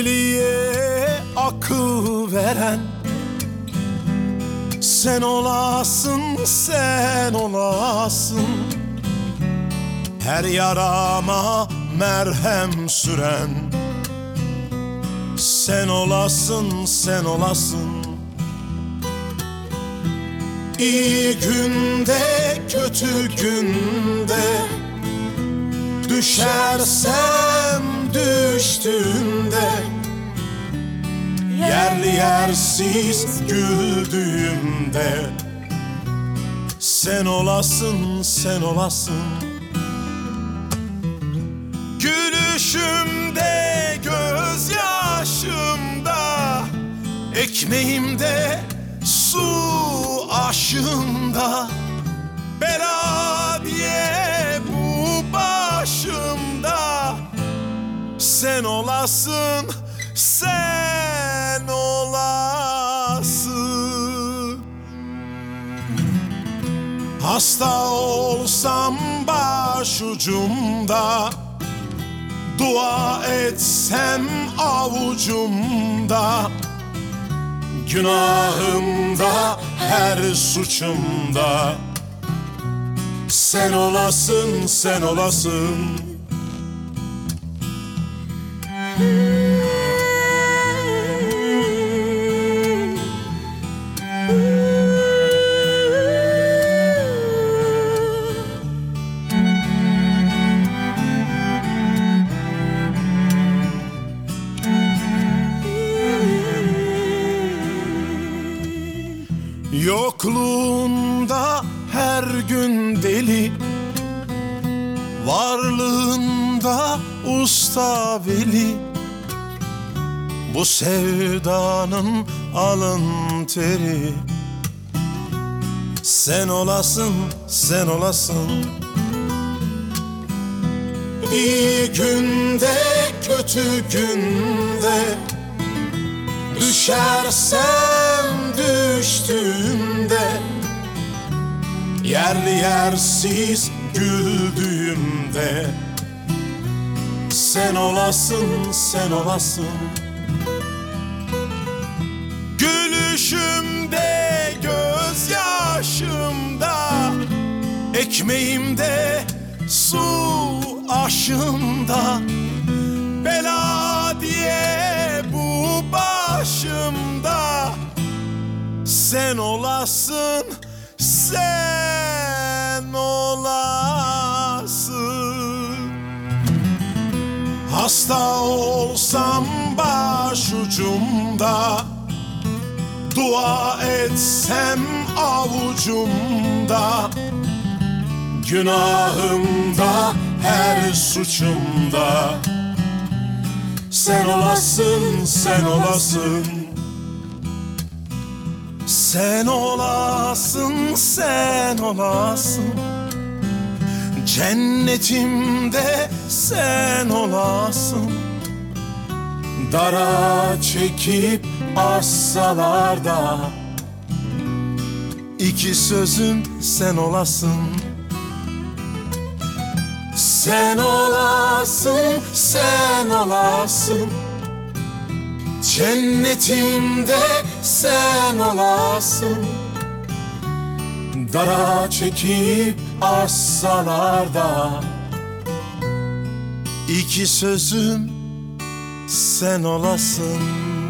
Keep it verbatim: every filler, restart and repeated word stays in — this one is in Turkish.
deliye akıl veren sen olasın, sen olasın. Her yarama merhem süren sen olasın, sen olasın. İyi günde, kötü günde düşersem düştüğümde, yerli yersiz güldüğümde sen olasın, sen olasın. Gülüşümde, gözyaşımda, ekmeğimde, su aşımda, bela diye bu başımda sen olasın, sen olasın. Hasta olsam başucumda, dua etsem avucumda, günahımda, her suçumda sen olasın, sen olasın. Yokluğunda her gün deli, varlığında usta veli. Bu sevdanın alın teri sen olasın, sen olasın. İyi günde, kötü günde düşersem düştüğümde, yerli yersiz güldüğümde sen olasın, sen olasın. Gülüşümde, gözyaşımda, ekmeğimde, su aşımda, bela diye bu başımda sen olasın, sen olasın. Hasta olsam başucumda, dua etsem avucumda, günahımda, her suçumda sen olasın, sen olasın. Sen olasın, sen olasın. Cennetimde sen olasın. Dara çekip assalar da iki sözüm sen olasın. Sen olasın, sen olasın. Cennetimde sen olasın. Dara çekip assalar da iki sözüm sen olasın.